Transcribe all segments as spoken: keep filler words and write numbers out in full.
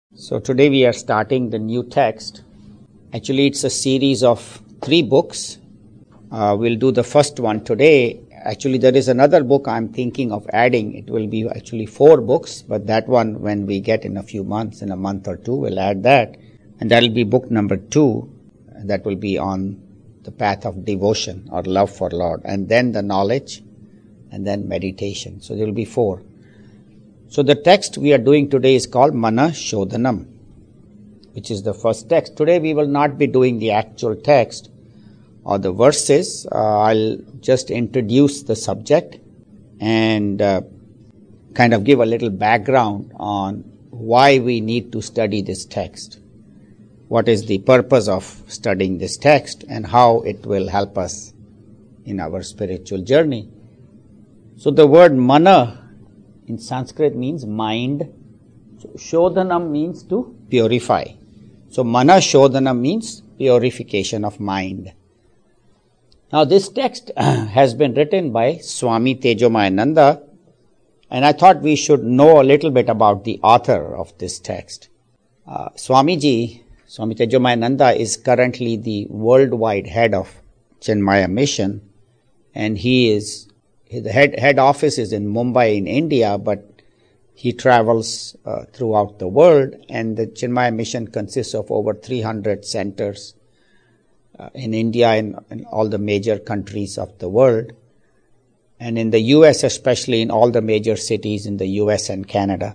So today we are starting the new text. Actually, it's a series of three books. Uh, we'll do the first one today. Actually, there is another book I'm thinking of adding. It will be actually four books, but that one, when we get in a few months, in a month or two, we'll add that. And that'll be book number two. And that will be on the path of devotion or love for Lord. And then the knowledge, and then meditation. So there will be four. So the text we are doing today is called Mana Shodhanam, which is the first text. Today we will not be doing the actual text or the verses. Uh, I'll just introduce the subject and uh, kind of give a little background on why we need to study this text. What is the purpose of studying this text and how it will help us in our spiritual journey. So the word Mana in Sanskrit means mind. So Shodhanam means to purify. So Mana Shodhanam means purification of mind. Now this text has been written by Swami Tejomayananda, and I thought we should know a little bit about the author of this text. Uh, Swamiji, Swami Tejomayananda is currently the worldwide head of Chinmaya Mission, and he is The head, head office is in Mumbai in India, but he travels uh, throughout the world, and the Chinmaya Mission consists of over three hundred centers uh, in India and in all the major countries of the world, and in the U S especially in all the major cities in the U S and Canada.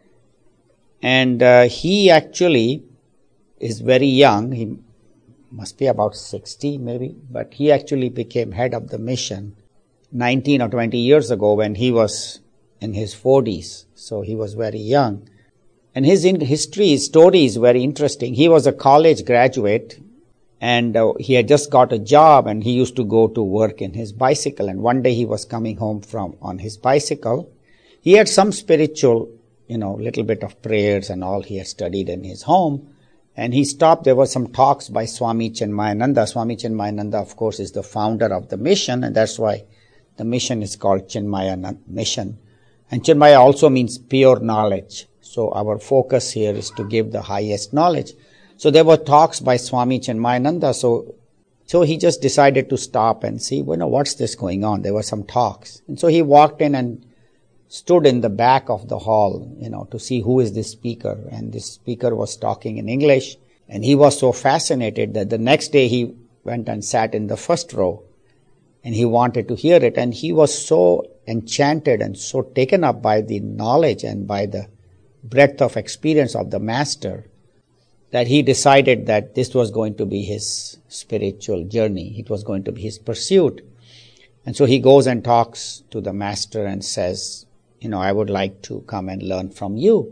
And uh, he actually is very young. He must be about sixty maybe, but he actually became head of the mission nineteen or twenty years ago when he was in his forties. So he was very young. And his in- history, his story is very interesting. He was a college graduate and uh, he had just got a job, and he used to go to work in his bicycle. And one day he was coming home from on his bicycle. He had some spiritual, you know, little bit of prayers and all he had studied in his home. And he stopped. There were some talks by Swami Chinmayananda. Swami Chinmayananda, of course, is the founder of the mission, and that's why the mission is called Chinmaya Mission. And Chinmaya also means pure knowledge. So our focus here is to give the highest knowledge. So there were talks by Swami Chinmayananda. So, so he just decided to stop and see, well, you know, what's this going on? There were some talks. And so he walked in and stood in the back of the hall, you know, to see who is this speaker. And this speaker was talking in English. And he was so fascinated that the next day he went and sat in the first row. And he wanted to hear it, and he was so enchanted and so taken up by the knowledge and by the breadth of experience of the master that he decided that this was going to be his spiritual journey. It was going to be his pursuit. And so he goes and talks to the master and says, you know, I would like to come and learn from you.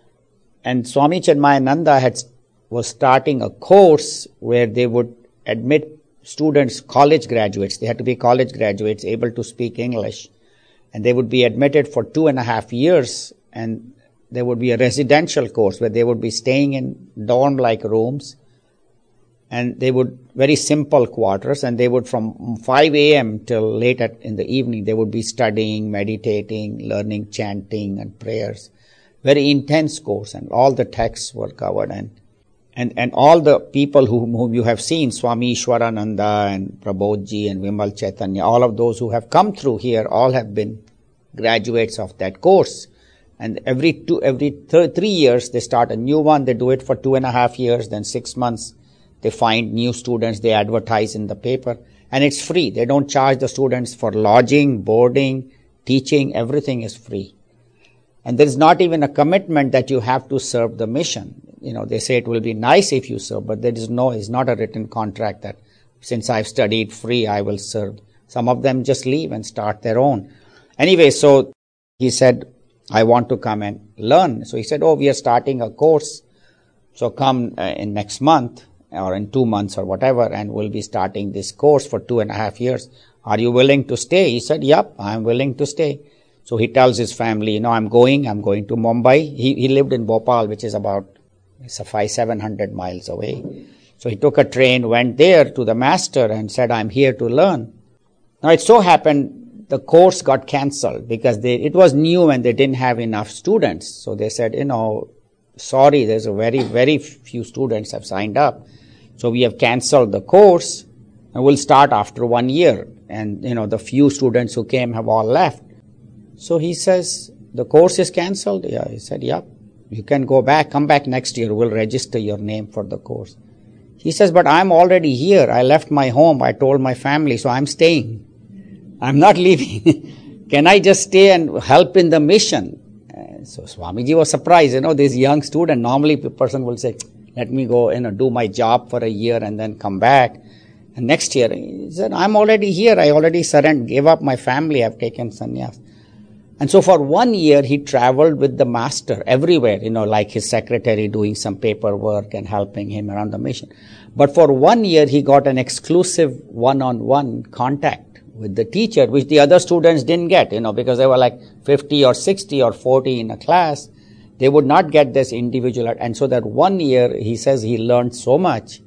And Swami Chinmayananda had, was starting a course where they would admit students, college graduates, they had to be college graduates able to speak English, and they would be admitted for two and a half years, and there would be a residential course where they would be staying in dorm-like rooms, and they would, very simple quarters, and they would from five a.m. till late at, in the evening, they would be studying, meditating, learning chanting and prayers. Very intense course, and all the texts were covered, and And and all the people whom, whom you have seen, Swami Ishwarananda and Prabodhji and Vimal Chaitanya, all of those who have come through here, all have been graduates of that course. And every two, every th- three years, they start a new one. They do it for two and a half years. Then six months, they find new students. They advertise in the paper. And it's free. They don't charge the students for lodging, boarding, teaching. Everything is free. And there is not even a commitment that you have to serve the mission. You know, they say it will be nice if you serve, but there is no, it's not a written contract that since I've studied free, I will serve. Some of them just leave and start their own. Anyway, so he said, I want to come and learn. So he said, oh, we are starting a course. So come uh, in next month or in two months or whatever, and we'll be starting this course for two and a half years. Are you willing to stay? He said, yep, I'm willing to stay. So he tells his family, you know, I'm going, I'm going to Mumbai. He, he lived in Bhopal, which is about It's a five, seven hundred miles away. So he took a train, went there to the master and said, I'm here to learn. Now it so happened the course got cancelled because they, it was new and they didn't have enough students. So they said, you know, sorry, there's a very, very few students have signed up. So we have canceled the course and we'll start after one year. And, you know, the few students who came have all left. So he says, the course is canceled? Yeah, he said, yeah, you can go back, come back next year. We'll register your name for the course. He says, but I'm already here. I left my home. I told my family, so I'm staying. I'm not leaving. Can I just stay and help in the mission? Uh, so Swamiji was surprised. You know, this young student, normally a person will say, let me go, you know, do my job for a year and then come back. And next year, he said, I'm already here. I already surrendered, gave up my family. I've taken sannyas. And so for one year, he traveled with the master everywhere, you know, like his secretary doing some paperwork and helping him around the mission. But for one year, he got an exclusive one-on-one contact with the teacher, which the other students didn't get, you know, because they were like fifty or sixty or forty in a class. They would not get this individual. And so that one year, he says he learned so much.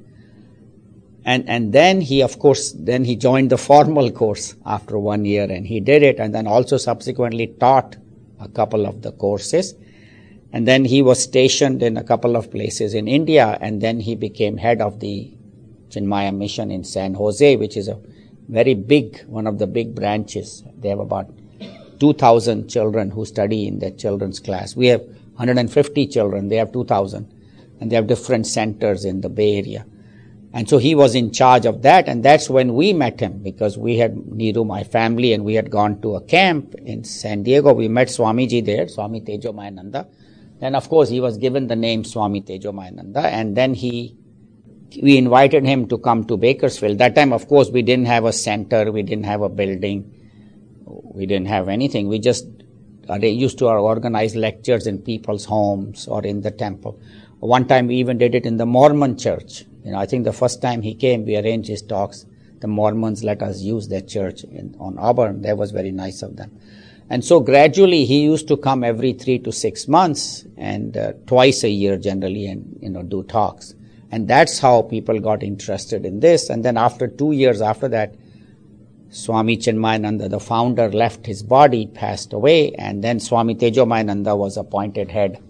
And and then he, of course, then he joined the formal course after one year, and he did it, and then also subsequently taught a couple of the courses. And then he was stationed in a couple of places in India, and then he became head of the Chinmaya mission in San Jose, which is a very big, one of the big branches. They have about two thousand children who study in their children's class. We have one hundred fifty children, they have two thousand, and they have different centers in the Bay Area. And so he was in charge of that, and that's when we met him, because we had, Neeru, my family, and we had gone to a camp in San Diego. We met Swamiji there, Swami Tejomayananda. Then, of course, he was given the name Swami Tejomayananda, and then he, we invited him to come to Bakersfield. That time, of course, we didn't have a center, we didn't have a building, we didn't have anything. We just uh, they used to organize lectures in people's homes or in the temple. One time we even did it in the Mormon church. You know, I think the first time he came, we arranged his talks. The Mormons let us use their church in, on Auburn. That was very nice of them. And so gradually he used to come every three to six months and uh, twice a year generally, and, you know, do talks. And that's how people got interested in this. And then after two years after that, Swami Chinmayananda, the founder, left his body, passed away, and then Swami Tejomayananda was appointed head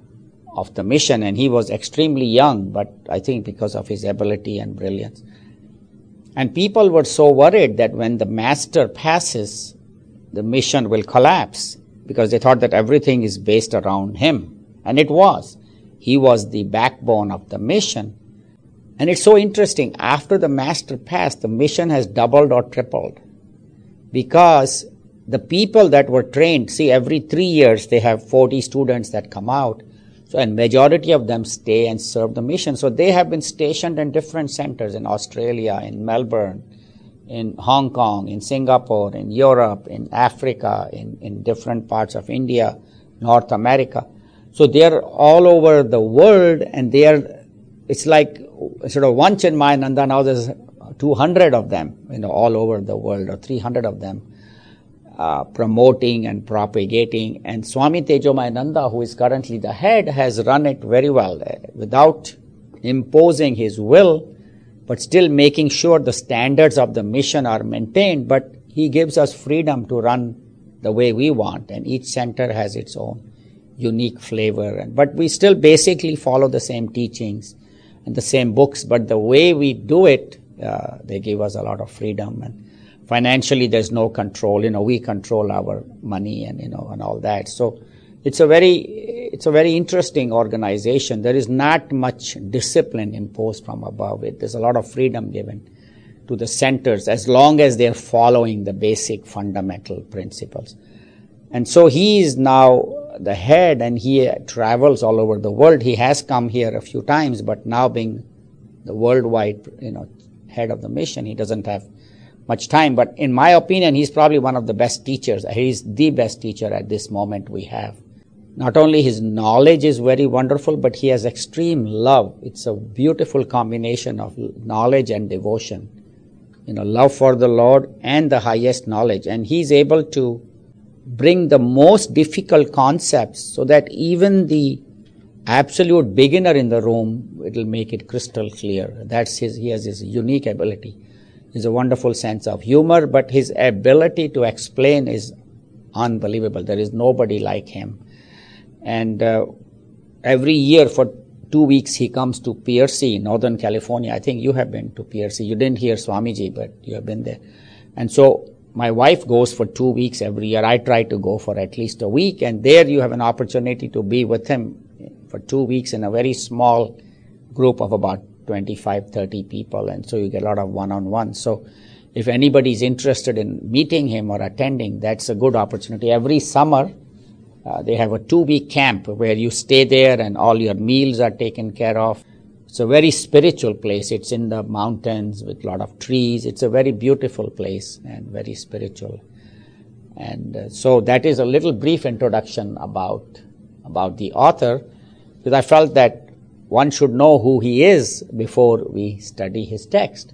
of the mission, and he was extremely young, but I think because of his ability and brilliance. And people were so worried that when the master passes, the mission will collapse, because they thought that everything is based around him. And it was. He was the backbone of the mission. And it's so interesting, after the master passed, the mission has doubled or tripled, because the people that were trained, see, every three years they have forty students that come out. So, and majority of them stay and serve the mission. So they have been stationed in different centers in Australia, in Melbourne, in Hong Kong, in Singapore, in Europe, in Africa, in, in different parts of India, North America. So they're all over the world, and they are, it's like sort of one Chinmayananda, now there's two hundred of them, you know, all over the world, or three hundred of them. Uh, promoting and propagating, and Swami Tejomayananda, who is currently the head, has run it very well, uh, without imposing his will, but still making sure the standards of the mission are maintained, but he gives us freedom to run the way we want, and each center has its own unique flavor, and, but we still basically follow the same teachings and the same books, but the way we do it, uh, they give us a lot of freedom. And financially, there's no control. You know, we control our money and, you know, and all that. So it's a very, it's a very interesting organization. There is not much discipline imposed from above it. There's a lot of freedom given to the centers as long as they're following the basic fundamental principles. And so he is now the head, and he travels all over the world. He has come here a few times, but now being the worldwide, you know, head of the mission, he doesn't have much time, but in my opinion, he's probably one of the best teachers. He's the best teacher at this moment we have. Not only his knowledge is very wonderful, but he has extreme love. It's a beautiful combination of knowledge and devotion. You know, love for the Lord and the highest knowledge. And he's able to bring the most difficult concepts so that even the absolute beginner in the room, it'll make it crystal clear. That's his, he has his unique ability. He's a wonderful sense of humor, but his ability to explain is unbelievable. There is nobody like him. And uh, every year for two weeks he comes to P R C, Northern California. I think you have been to P R C. You didn't hear Swamiji, but you have been there. And so my wife goes for two weeks every year. I try to go for at least a week, and there you have an opportunity to be with him for two weeks in a very small group of about twenty-five, thirty people, and so you get a lot of one-on-one. So if anybody is interested in meeting him or attending, that's a good opportunity. Every summer, uh, they have a two-week camp where you stay there and all your meals are taken care of. It's a very spiritual place. It's in the mountains with a lot of trees. It's a very beautiful place and very spiritual. And uh, so that is a little brief introduction about, about the author, because I felt that one should know who he is before we study his text.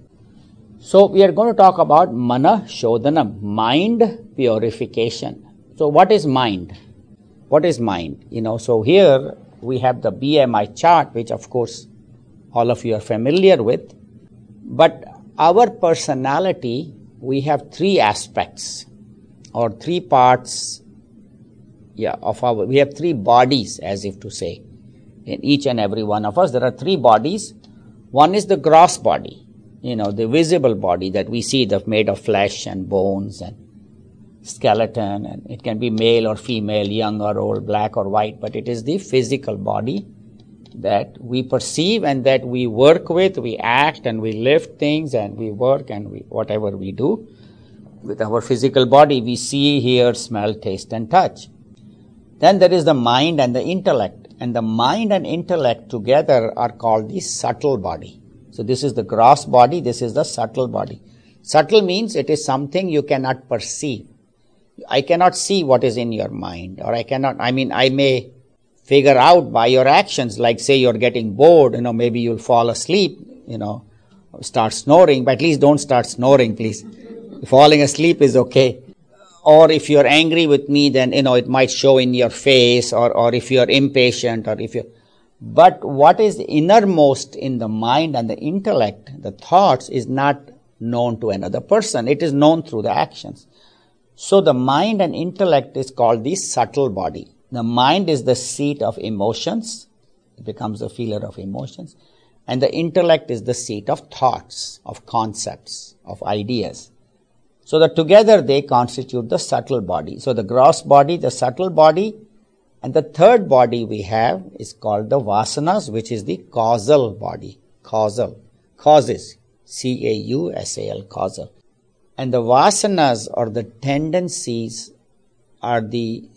So we are going to talk about Mana Shodhanam, mind purification. So what is mind? What is mind? You know, so here we have the B M I chart, which of course all of you are familiar with. But our personality, we have three aspects or three parts yeah, of our, we have three bodies, as if to say. In each and every one of us, there are three bodies. One is the gross body, you know, the visible body that we see, that's made of flesh and bones and skeleton, and it can be male or female, young or old, black or white, but it is the physical body that we perceive and that we work with, we act and we lift things and we work and we, whatever we do. With our physical body, we see, hear, smell, taste and touch. Then there is the mind and the intellect. And the mind and intellect together are called the subtle body. So this is the gross body, this is the subtle body. Subtle means it is something you cannot perceive. I cannot see what is in your mind, or I cannot, I mean, I may figure out by your actions, like say you're getting bored, you know, maybe you'll fall asleep, you know, start snoring, but at least don't start snoring, please. Falling asleep is okay. Or if you're angry with me, then, you know, it might show in your face, or, or if you're impatient, or if you're, but what is innermost in the mind and the intellect, the thoughts, is not known to another person. It is known through the actions. So the mind and intellect is called the subtle body. The mind is the seat of emotions. It becomes the feeler of emotions. And the intellect is the seat of thoughts, of concepts, of ideas. So that together they constitute the subtle body. So the gross body, the subtle body, and the third body we have is called the vasanas, which is the causal body. Causal. Causes. C A U S A L. Causal. And the vasanas, or the tendencies, are the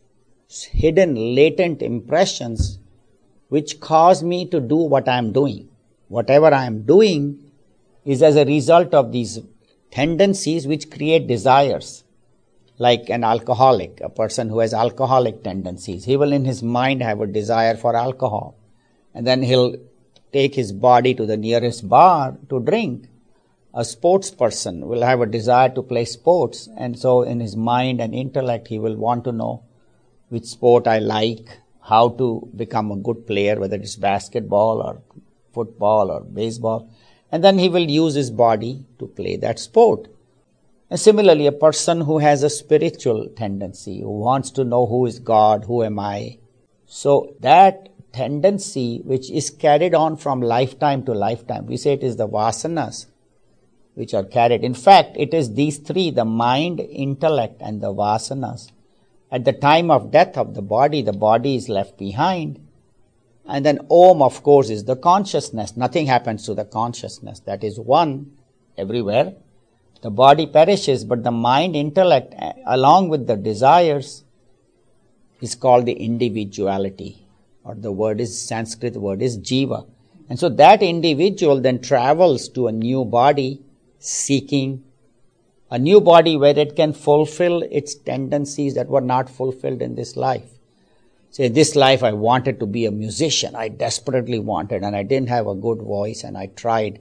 hidden, latent impressions which cause me to do what I am doing. Whatever I am doing is as a result of these tendencies which create desires. Like an alcoholic, a person who has alcoholic tendencies, he will in his mind have a desire for alcohol. And then he'll take his body to the nearest bar to drink. A sports person will have a desire to play sports, and so in his mind and intellect he will want to know which sport I like, how to become a good player, whether it's basketball or football or baseball, and then he will use his body to play that sport. And similarly, a person who has a spiritual tendency, who wants to know who is God, who am I, so that tendency which is carried on from lifetime to lifetime, we say it is the vasanas which are carried. In fact, it is these three, the mind, intellect and the vasanas. At the time of death of the body, the body is left behind. And then Om, of course, is the consciousness. Nothing happens to the consciousness. That is one everywhere. The body perishes, but the mind, intellect, along with the desires, is called the individuality. Or the word is, Sanskrit word is jiva. And so that individual then travels to a new body, seeking a new body where it can fulfill its tendencies that were not fulfilled in this life. Say, this life I wanted to be a musician. I desperately wanted, and I didn't have a good voice, and I tried.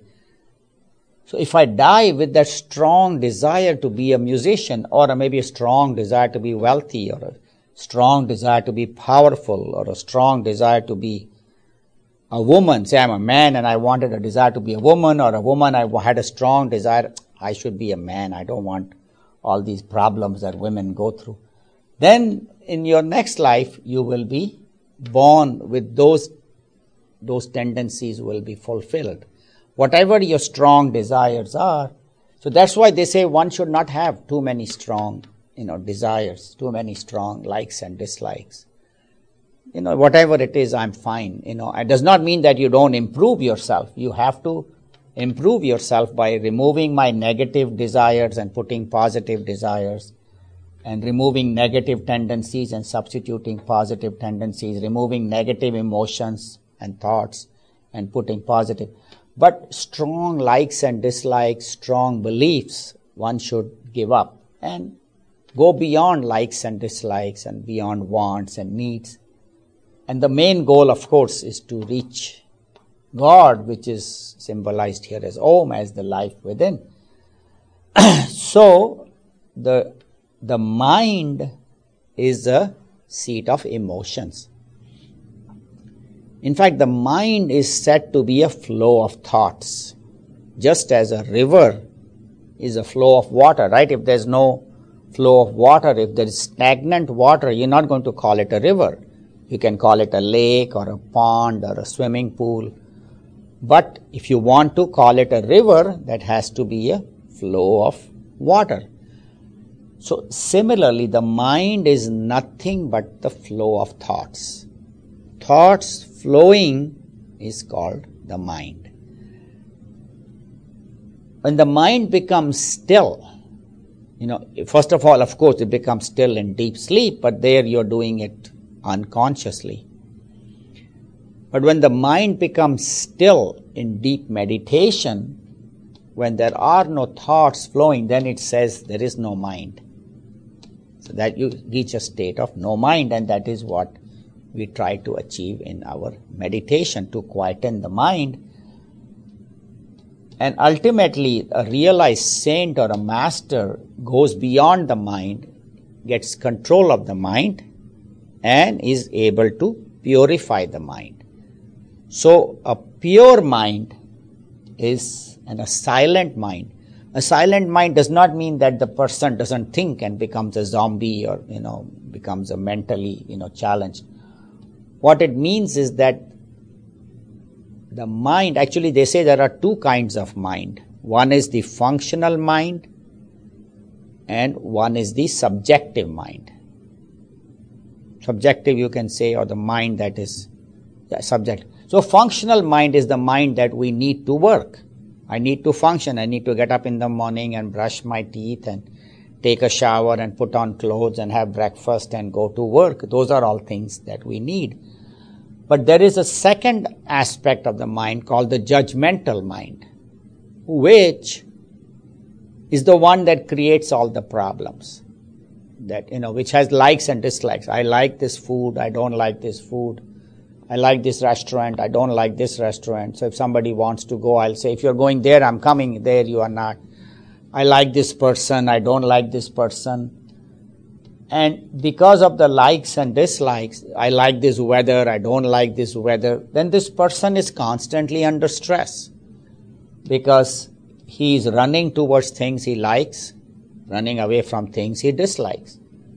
So if I die with that strong desire to be a musician, or maybe a strong desire to be wealthy, or a strong desire to be powerful, or a strong desire to be a woman, say I'm a man and I wanted a desire to be a woman, or a woman I had a strong desire, I should be a man, I don't want all these problems that women go through. Then in your next life you will be born with those, those tendencies will be fulfilled. Whatever your strong desires are, so that's why they say one should not have too many strong, you know, desires, too many strong likes and dislikes. You know, whatever it is, I'm fine. You know, it does not mean that you don't improve yourself. You have to improve yourself by removing my negative desires and putting positive desires, and removing negative tendencies and substituting positive tendencies, removing negative emotions and thoughts and putting positive. But strong likes and dislikes, strong beliefs, one should give up and go beyond likes and dislikes and beyond wants and needs. And the main goal, of course, is to reach God, which is symbolized here as Om, as the life within. So, the, the mind is a seat of emotions. In fact, the mind is said to be a flow of thoughts, just as a river is a flow of water, right? If there's no flow of water, if there is stagnant water, you're not going to call it a river. You can call it a lake or a pond or a swimming pool. But if you want to call it a river, that has to be a flow of water. So similarly, the mind is nothing but the flow of thoughts. Thoughts flowing is called the mind. When the mind becomes still, you know, first of all, of course, it becomes still in deep sleep, but there you're doing it unconsciously. But when the mind becomes still in deep meditation, when there are no thoughts flowing, then it says there is no mind. So that you reach a state of no mind, and that is what we try to achieve in our meditation, to quieten the mind. And ultimately, a realized saint or a master goes beyond the mind, gets control of the mind, and is able to purify the mind. So, a pure mind is and a silent mind. A silent mind does not mean that the person doesn't think and becomes a zombie or, you know, becomes a mentally, you know, challenged. What it means is that the mind, actually they say there are two kinds of mind. One is the functional mind and one is the subjective mind. Subjective you can say, or the mind that is yeah, subjective. So functional mind is the mind that we need to work. I need to function. I need to get up in the morning and brush my teeth and take a shower and put on clothes and have breakfast and go to work. Those are all things that we need. But there is a second aspect of the mind called the judgmental mind, which is the one that creates all the problems. That, you know, which has likes and dislikes. I like this food, I don't like this food. I like this restaurant, I don't like this restaurant. So if somebody wants to go, I'll say, if you're going there, I'm coming. There you are not. I like this person, I don't like this person. And because of the likes and dislikes, I like this weather, I don't like this weather, then this person is constantly under stress because he is running towards things he likes, running away from things he dislikes.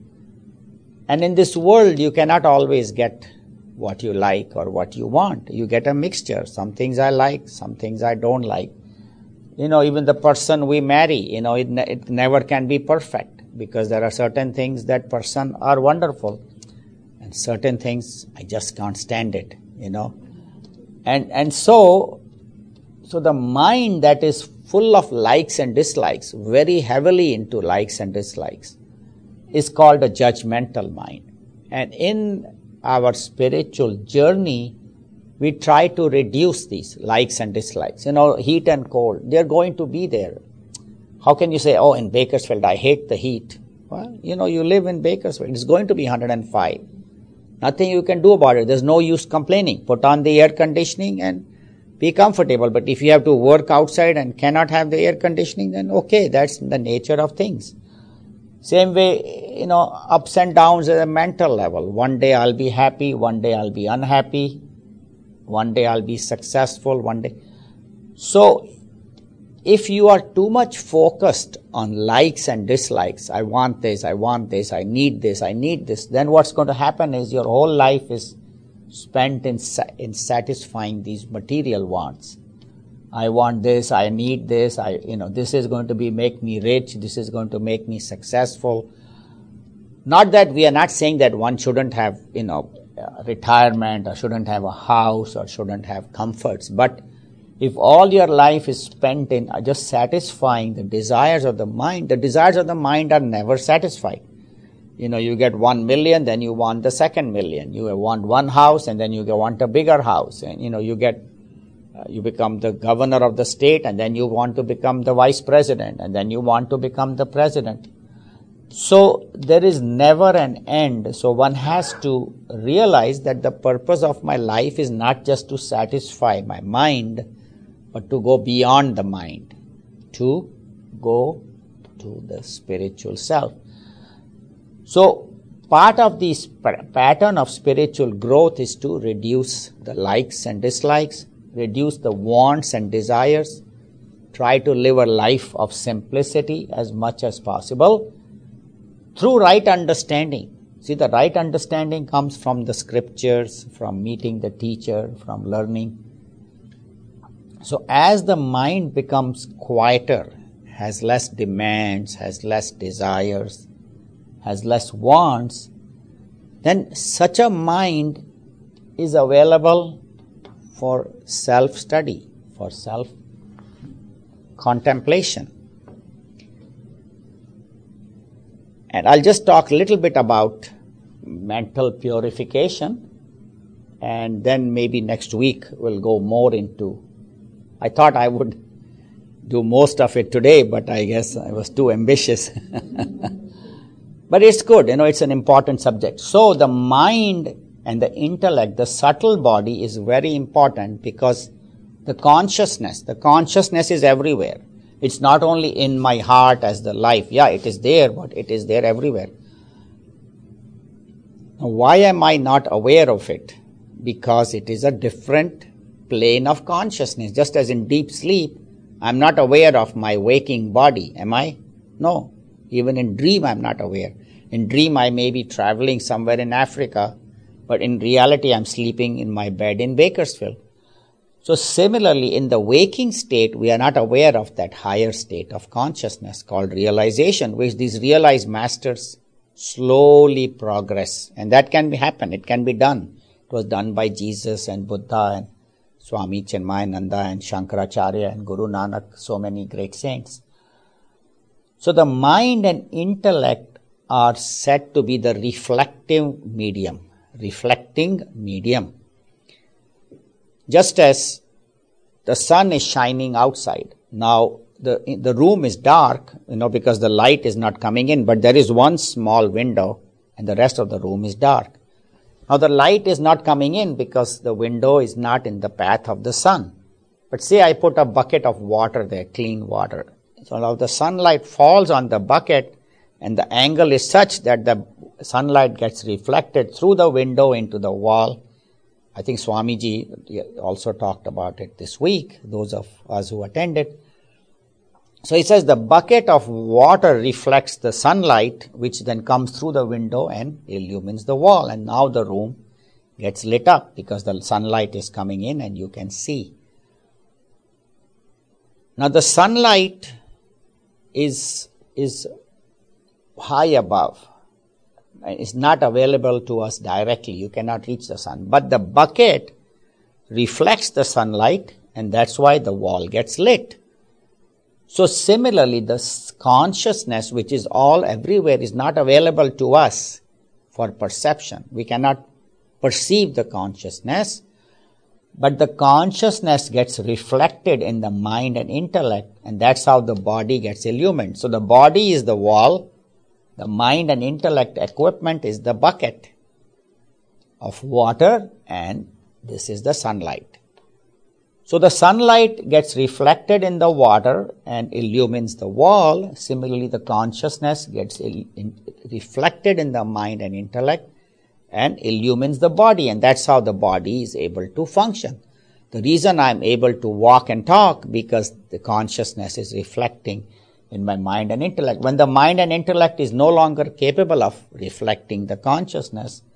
And in this world, you cannot always get what you like or what you want. You get a mixture. Some things I like, some things I don't like. You know, even the person we marry, you know, it, ne- it never can be perfect. Because there are certain things that person are wonderful, and certain things I just can't stand it, you know. And and so, so the mind that is full of likes and dislikes, very heavily into likes and dislikes, is called a judgmental mind. And in our spiritual journey, we try to reduce these likes and dislikes. You know, heat and cold, they're going to be there. How can you say, oh, in Bakersfield, I hate the heat? Well, you know, you live in Bakersfield. It's going to be one hundred five. Nothing you can do about it. There's no use complaining. Put on the air conditioning and be comfortable. But if you have to work outside and cannot have the air conditioning, then okay, that's the nature of things. Same way, you know, ups and downs at a mental level. One day I'll be happy, one day I'll be unhappy, one day I'll be successful, one day. So, if you are too much focused on likes and dislikes, I want this, I want this, I need this, I need this, then what's going to happen is your whole life is spent in, in satisfying these material wants. I want this, I need this, I, you know, this is going to be make me rich, this is going to make me successful. Not that we are not saying that one shouldn't have, you know, retirement or shouldn't have a house or shouldn't have comforts, but if all your life is spent in just satisfying the desires of the mind, the desires of the mind are never satisfied. You know, you get one million, then you want the second million. You want one house, and then you want a bigger house. And, you know, you get, uh, you become the governor of the state, and then you want to become the vice president, and then you want to become the president. So there is never an end. So one has to realize that the purpose of my life is not just to satisfy my mind, but to go beyond the mind, to go to the spiritual self. So part of this pattern of spiritual growth is to reduce the likes and dislikes, reduce the wants and desires, try to live a life of simplicity as much as possible through right understanding. See, the right understanding comes from the scriptures, from meeting the teacher, from learning. So as the mind becomes quieter, has less demands, has less desires, has less wants, then such a mind is available for self-study, for self-contemplation. And I'll just talk a little bit about mental purification, and then maybe next week we'll go more into, I thought I would do most of it today, but I guess I was too ambitious. But it's good, you know, it's an important subject. So the mind and the intellect, the subtle body is very important because the consciousness, the consciousness is everywhere. It's not only in my heart as the life. Yeah, it is there, but it is there everywhere. Now, why am I not aware of it? Because it is a different plane of consciousness. Just as in deep sleep, I'm not aware of my waking body. Am I? No. Even in dream, I'm not aware. In dream, I may be traveling somewhere in Africa, but in reality, I'm sleeping in my bed in Bakersfield. So similarly, in the waking state, we are not aware of that higher state of consciousness called realization, which these realized masters slowly progress. And that can be happen. It can be done. It was done by Jesus and Buddha and Swami Chinmayananda and Shankaracharya and Guru Nanak, so many great saints. So the mind and intellect are said to be the reflective medium, reflecting medium. Just as the sun is shining outside. Now, the the room is dark, you know, because the light is not coming in, but there is one small window and the rest of the room is dark. Now, the light is not coming in because the window is not in the path of the sun. But say I put a bucket of water there, clean water. So now the sunlight falls on the bucket and the angle is such that the sunlight gets reflected through the window into the wall. I think Swamiji also talked about it this week, those of us who attended. So he says the bucket of water reflects the sunlight, which then comes through the window and illumines the wall. And now the room gets lit up because the sunlight is coming in and you can see. Now the sunlight is, is high above. It's not available to us directly. You cannot reach the sun. But the bucket reflects the sunlight, and that's why the wall gets lit. So similarly, the consciousness, which is all everywhere, is not available to us for perception. We cannot perceive the consciousness, but the consciousness gets reflected in the mind and intellect, and that's how the body gets illumined. So the body is the wall. The mind and intellect equipment is the bucket of water, and this is the sunlight. So the sunlight gets reflected in the water and illumines the wall. Similarly, the consciousness gets il- in, reflected in the mind and intellect and illumines the body, and that's how the body is able to function. The reason I'm able to walk and talk, because the consciousness is reflecting in my mind and intellect. When the mind and intellect is no longer capable of reflecting the consciousness,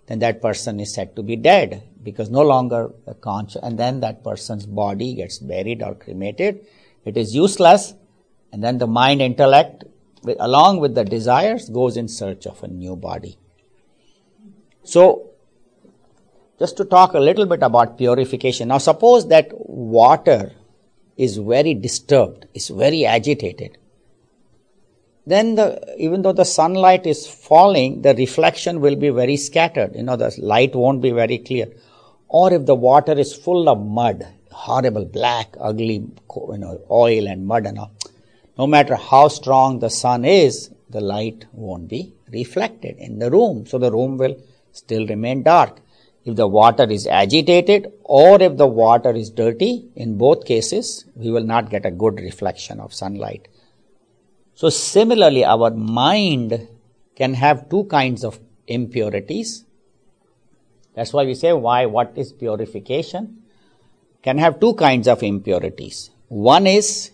then that person is said to be dead, because no longer a conscious, and then that person's body gets buried or cremated. It is useless, and then the mind intellect, with, along with the desires, goes in search of a new body. So, just to talk a little bit about purification. Now, suppose that water is very disturbed, is very agitated. Then the, even though the sunlight is falling, the reflection will be very scattered. You know, the light won't be very clear. Or if the water is full of mud, horrible, black, ugly, you know, oil and mud and all, no matter how strong the sun is, the light won't be reflected in the room. So the room will still remain dark. If the water is agitated or if the water is dirty, in both cases, we will not get a good reflection of sunlight. So similarly, our mind can have two kinds of impurities. That's why we say, why, what is purification? Can have two kinds of impurities. One is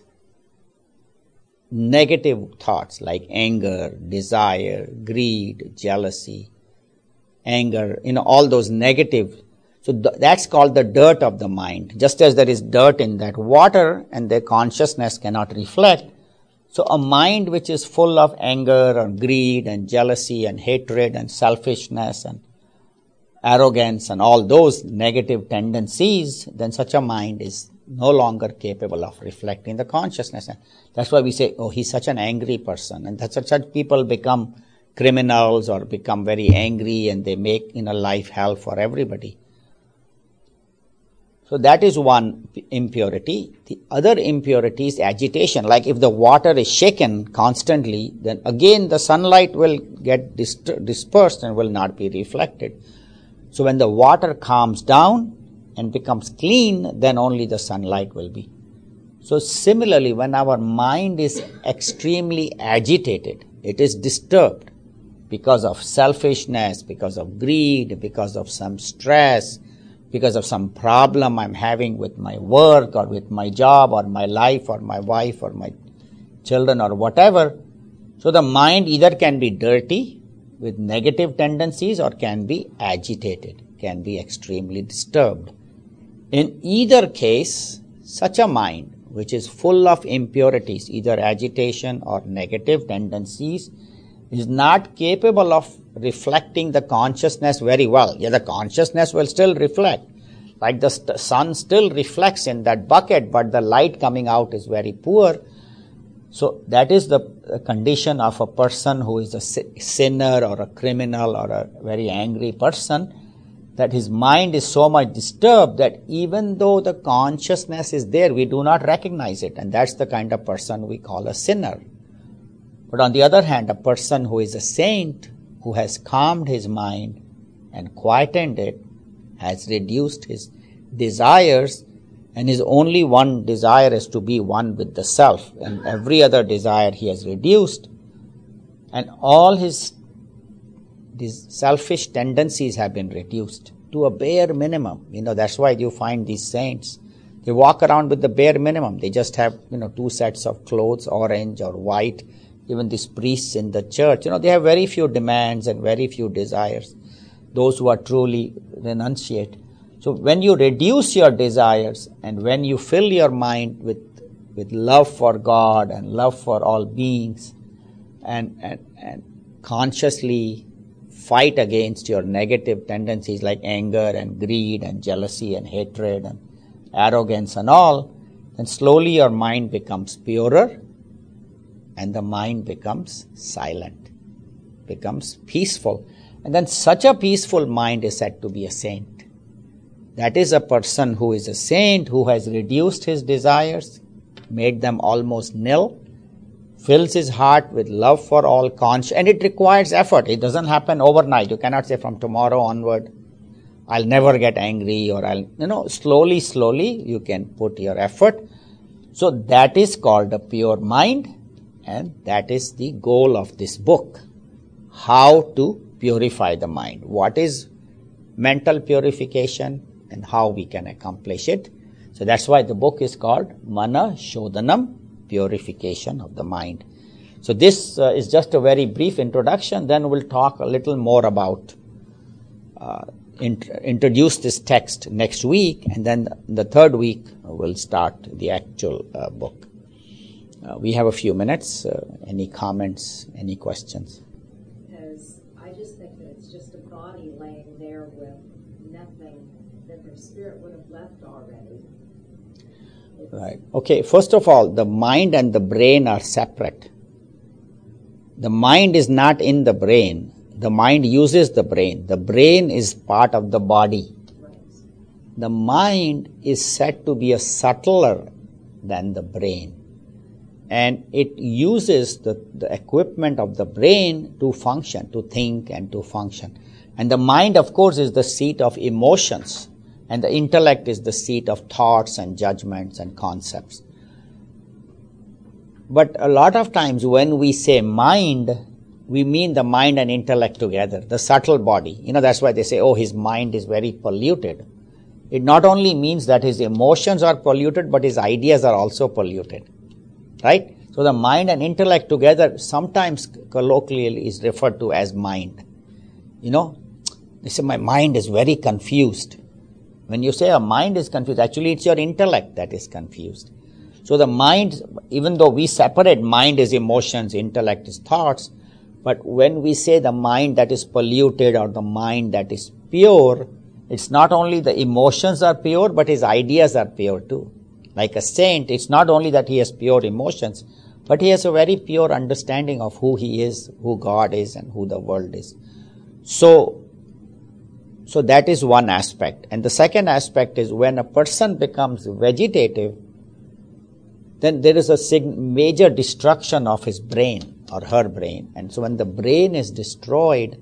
negative thoughts like anger, desire, greed, jealousy, anger, you know, all those negative. So th- that's called the dirt of the mind. Just as there is dirt in that water and their consciousness cannot reflect, so a mind which is full of anger or greed and jealousy and hatred and selfishness and arrogance and all those negative tendencies, then such a mind is no longer capable of reflecting the consciousness. And that's why we say, oh, he's such an angry person. And that's such people become criminals or become very angry and they make, you know, life hell for everybody. So that is one impurity. The other impurity is agitation. Like if the water is shaken constantly, then again the sunlight will get dist- dispersed and will not be reflected. So when the water calms down and becomes clean, then only the sunlight will be. So similarly, when our mind is extremely agitated, it is disturbed because of selfishness, because of greed, because of some stress, because of some problem I'm having with my work or with my job or my life or my wife or my children or whatever. So the mind either can be dirty with negative tendencies or can be agitated, can be extremely disturbed. In either case, such a mind which is full of impurities, either agitation or negative tendencies, is not capable of reflecting the consciousness very well. Yeah, the consciousness will still reflect. Like the st- sun still reflects in that bucket, but the light coming out is very poor. So that is the condition of a person who is a sinner or a criminal or a very angry person, that his mind is so much disturbed that even though the consciousness is there, we do not recognize it. And that's the kind of person we call a sinner. But on the other hand, a person who is a saint, who has calmed his mind and quietened it, has reduced his desires, and his only one desire is to be one with the self, and every other desire he has reduced, and all his these selfish tendencies have been reduced to a bare minimum. You know, that's why you find these saints, they walk around with the bare minimum. They just have, you know, two sets of clothes, orange or white. Even these priests in the church, you know, they have very few demands and very few desires, those who are truly renunciate. So when you reduce your desires and when you fill your mind with, with love for God and love for all beings and, and, and consciously fight against your negative tendencies like anger and greed and jealousy and hatred and arrogance and all, then slowly your mind becomes purer, and the mind becomes silent, becomes peaceful. And then such a peaceful mind is said to be a saint. That is a person who is a saint, who has reduced his desires, made them almost nil, fills his heart with love for all conscious, and it requires effort. It doesn't happen overnight. You cannot say from tomorrow onward, I'll never get angry, or I'll, you know, slowly, slowly you can put your effort. So that is called a pure mind. And that is the goal of this book, how to purify the mind. What is mental purification and how we can accomplish it. So that's why the book is called Mana Shodhanam, purification of the mind. So this uh, is just a very brief introduction. Then we'll talk a little more about uh, int- introduce this text next week, and then the third week we'll start the actual uh, book. Uh, we have a few minutes. Uh, any comments, any questions? Because I just think that it's just a body laying there with nothing, that their spirit would have left already. It's Right. Okay, first of all, the mind and the brain are separate. The mind is not in the brain. The mind uses the brain. The brain is part of the body. right. The mind is said to be a subtler than the brain. And it uses the, the equipment of the brain to function, to think and to function. And the mind, of course, is the seat of emotions. And the intellect is the seat of thoughts and judgments and concepts. But a lot of times when we say mind, we mean the mind and intellect together, the subtle body. You know, that's why they say, oh, his mind is very polluted. It not only means that his emotions are polluted, but his ideas are also polluted. Right? So the mind and intellect together sometimes colloquially is referred to as mind. You know, they say my mind is very confused. When you say a mind is confused, actually it's your intellect that is confused. So the mind, even though we separate mind is emotions, intellect is thoughts, but when we say the mind that is polluted or the mind that is pure, it's not only the emotions are pure, but his ideas are pure too. Like a saint, it's not only that he has pure emotions, but he has a very pure understanding of who he is, who God is, and who the world is. So, so that is one aspect. And the second aspect is when a person becomes vegetative, then there is a sig- major destruction of his brain or her brain. And so when the brain is destroyed,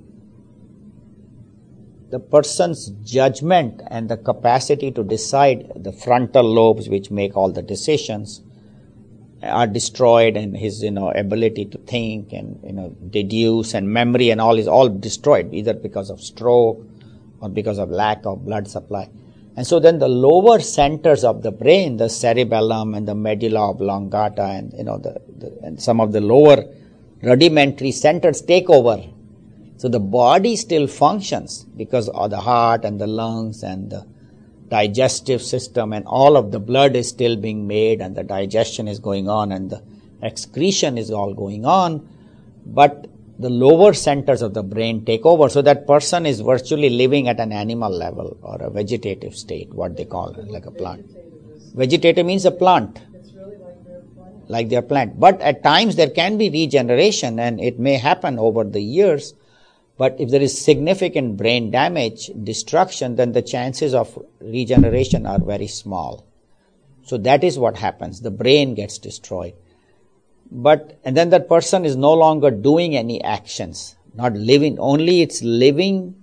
the person's judgment and the capacity to decide, the frontal lobes which make all the decisions, are destroyed, and his you know ability to think and you know deduce and memory and all is all destroyed, either because of stroke or because of lack of blood supply. And so then the lower centers of the brain, the cerebellum and the medulla oblongata and you know the, the and some of the lower rudimentary centers take over. So the body still functions because of the heart and the lungs and the digestive system and all of the blood is still being made and the digestion is going on and the excretion is all going on. But the lower centers of the brain take over. So that person is virtually living at an animal level or a vegetative state, what they call it, like a plant. Vegetative means a plant. It's really like their plant. Like their plant. But at times there can be regeneration and it may happen over the years. But if there is significant brain damage, destruction, then the chances of regeneration are very small. So that is what happens. The brain gets destroyed. But, and then that person is no longer doing any actions, not living, only it's living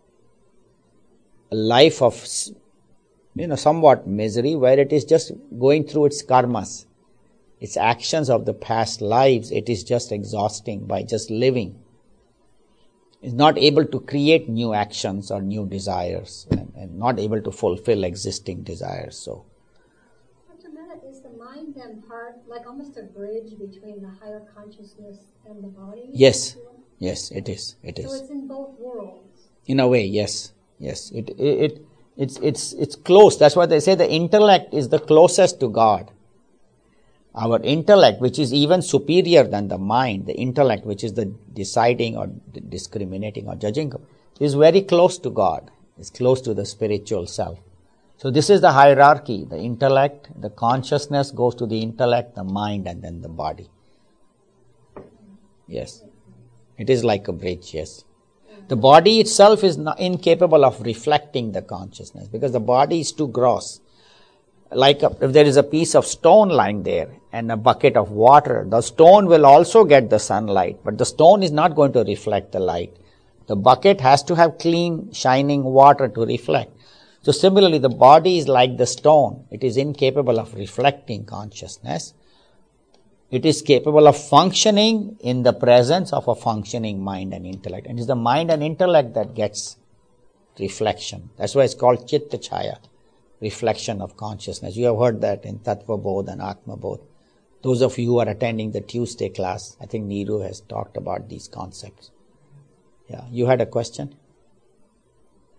a life of, you know, somewhat misery where it is just going through its karmas, its actions of the past lives. It is just exhausting by just living. Is not able to create new actions or new desires and, and not able to fulfill existing desires. So, Doctor Mehta, is the mind then part, like almost a bridge between the higher consciousness and the body? yes, yes, it is. It So is. it's in both worlds. In a way, yes, yes. It, it, it it's it's it's close. That's why they say the intellect is the closest to God. Our intellect, which is even superior than the mind, the intellect, which is the deciding or discriminating or judging, is very close to God. It's close to the spiritual self. So this is the hierarchy. The intellect, the consciousness goes to the intellect, the mind, and then the body. Yes. It is like a bridge, yes. The body itself is not incapable of reflecting the consciousness because the body is too gross. Like a, if there is a piece of stone lying there and a bucket of water, the stone will also get the sunlight, but the stone is not going to reflect the light. The bucket has to have clean, shining water to reflect. So similarly, the body is like the stone. It is incapable of reflecting consciousness. It is capable of functioning in the presence of a functioning mind and intellect. And it is the mind and intellect that gets reflection. That's why it's called Chitta Chaya. Reflection of consciousness. You have heard that in Tattva Bodh and Atma Bodh. Those of you who are attending the Tuesday class, I think Neeru has talked about these concepts. Yeah, you had a question?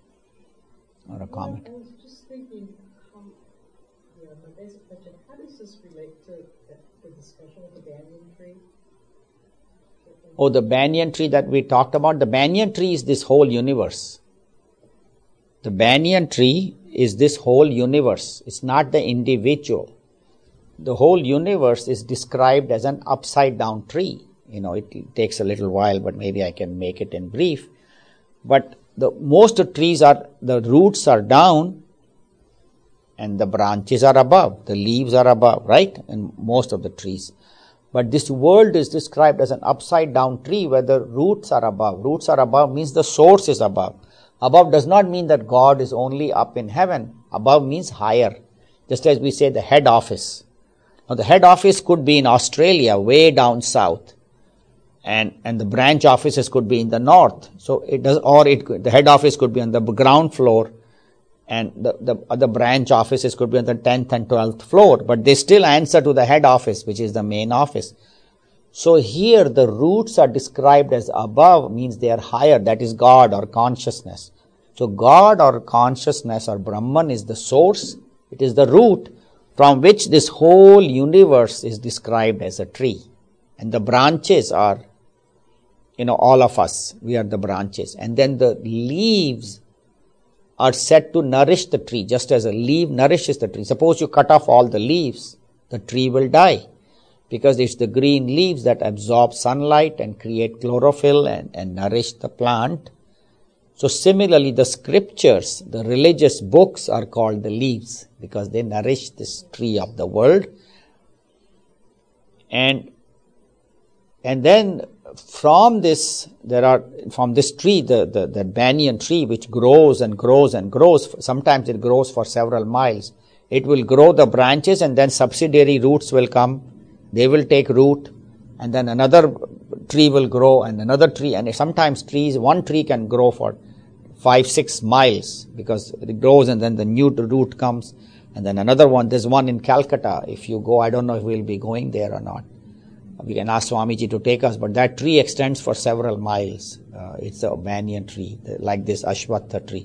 or a comment? Well, I was just thinking, um, yeah, my basic question, how does this relate to the, the discussion of the banyan tree? Oh, the banyan tree that we talked about. The banyan tree is this whole universe. The banyan tree is this whole universe. It's not the individual. The whole universe is described as an upside down tree. You know, it takes a little while, but maybe I can make it in brief. But the most of trees are, the roots are down and the branches are above. The leaves are above, right? And most of the trees. But this world is described as an upside down tree where the roots are above. Roots are above means the source is above. Above does not mean that God is only up in heaven. Above means higher. Just as we say the head office. Now the head office could be in Australia, way down south. And and the branch offices could be in the north. So it does, or it could, the head office could be on the ground floor. And the, the other branch offices could be on the tenth and twelfth floor, but they still answer to the head office, which is the main office. So here the roots are described as above, means they are higher, that is God or consciousness. So God or consciousness or Brahman is the source, it is the root from which this whole universe is described as a tree. And the branches are, you know, all of us, we are the branches. And then the leaves are said to nourish the tree, just as a leaf nourishes the tree. Suppose you cut off all the leaves, the tree will die, because it's the green leaves that absorb sunlight and create chlorophyll and, and nourish the plant. So similarly, the scriptures, the religious books are called the leaves, because they nourish this tree of the world. And, and then from this, there are, from this tree, the, the, the banyan tree, which grows and grows and grows, sometimes it grows for several miles. It will grow the branches and then subsidiary roots will come. They will take root and then another tree will grow and another tree. And sometimes trees, one tree can grow for five, six miles because it grows and then the new root comes. And then another one, there's one in Calcutta. If you go, I don't know if we'll be going there or not. We can ask Swamiji to take us, but that tree extends for several miles. Uh, it's a banyan tree, like this Ashwatha tree.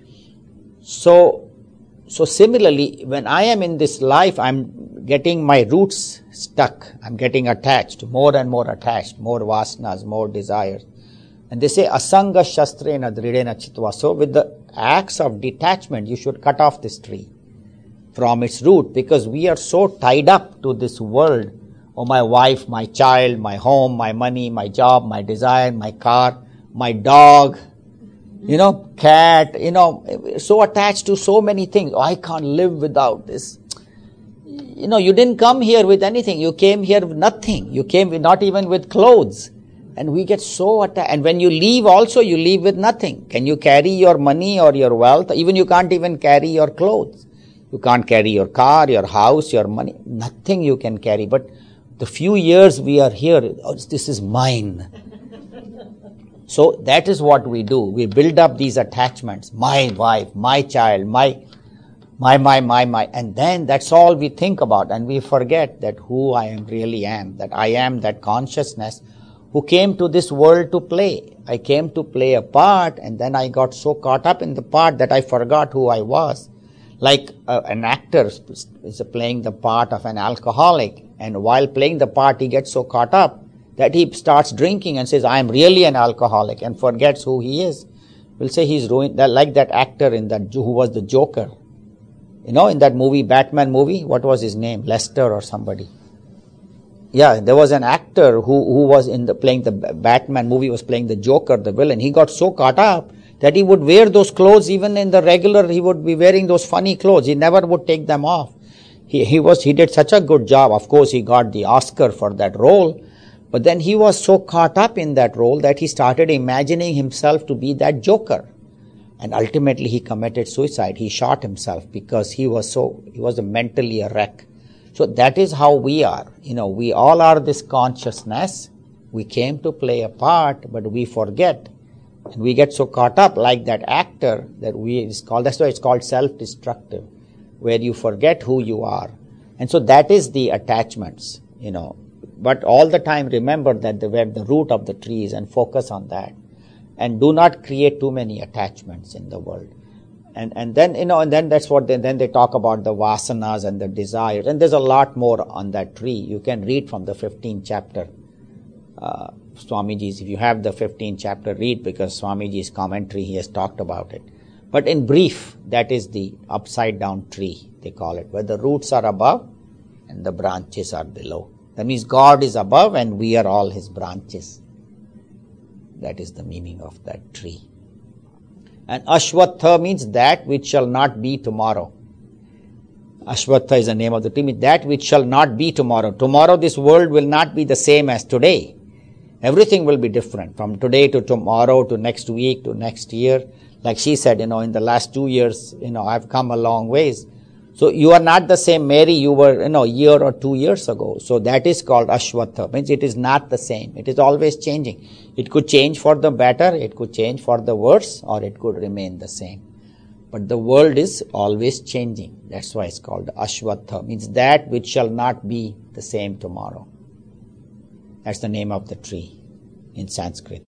So, so similarly, when I am in this life, I'm getting my roots stuck. I'm getting attached, more and more attached, more vasanas, more desires. And they say, asanga shastrena dridena chitva. So with the acts of detachment, you should cut off this tree from its root, because we are so tied up to this world. Oh, my wife, my child, my home, my money, my job, my desire, my car, my dog, you know, cat, you know, so attached to so many things. Oh, I can't live without this. You know, you didn't come here with anything. You came here with nothing. You came with not even with clothes. And we get so attached. And when you leave also, you leave with nothing. Can you carry your money or your wealth? Even you can't even carry your clothes. You can't carry your car, your house, your money. Nothing you can carry. But the few years we are here, oh, this is mine. So that is what we do. We build up these attachments. My wife, my child, my, my, my, my, my. And then that's all we think about. And we forget that who I am really am. That I am that consciousness who came to this world to play. I came to play a part, and then I got so caught up in the part that I forgot who I was. Like uh, an actor is playing the part of an alcoholic. And while playing the part, he gets so caught up that he starts drinking and says, I am really an alcoholic, and forgets who he is. We'll say he's ruined, that, like that actor in that, who was the Joker. You know, in that movie, Batman movie, what was his name? Lester or somebody. Yeah, there was an actor who, who was in the playing the Batman movie, was playing the Joker, the villain. He got so caught up that he would wear those clothes even in the regular, he would be wearing those funny clothes. He never would take them off. He, he was, he did such a good job. Of course, he got the Oscar for that role. But then he was so caught up in that role that he started imagining himself to be that Joker. And ultimately he committed suicide. He shot himself because he was so, he was a mentally a wreck. So that is how we are. You know, we all are this consciousness. We came to play a part, but we forget. And we get so caught up like that actor that we, it's called, that's why it's called self-destructive, where you forget who you are. And so that is the attachments, you know. But all the time remember that the, where the root of the tree is, and focus on that. And do not create too many attachments in the world. and, and then, you know, and then that's what they, then they talk about the vasanas and the desires. And there's a lot more on that tree. You can read from the fifteenth chapter. Uh, Swamiji's, if you have the fifteenth chapter, read, because Swamiji's commentary, he has talked about it. But in brief, that is the upside down tree, they call it, where the roots are above and the branches are below. That means God is above and we are all his branches. That is the meaning of that tree. And Ashwatha means that which shall not be tomorrow. Ashwatha is the name of the tree, means that which shall not be tomorrow. Tomorrow this world will not be the same as today. Everything will be different from today to tomorrow to next week to next year. Like she said, you know, in the last two years, you know, I've come a long ways. So you are not the same Mary you were, you know, a year or two years ago. So that is called Ashwatha. Means it is not the same. It is always changing. It could change for the better, it could change for the worse, or it could remain the same. But the world is always changing. That's why it's called Ashwatha. Means that which shall not be the same tomorrow. That's the name of the tree in Sanskrit.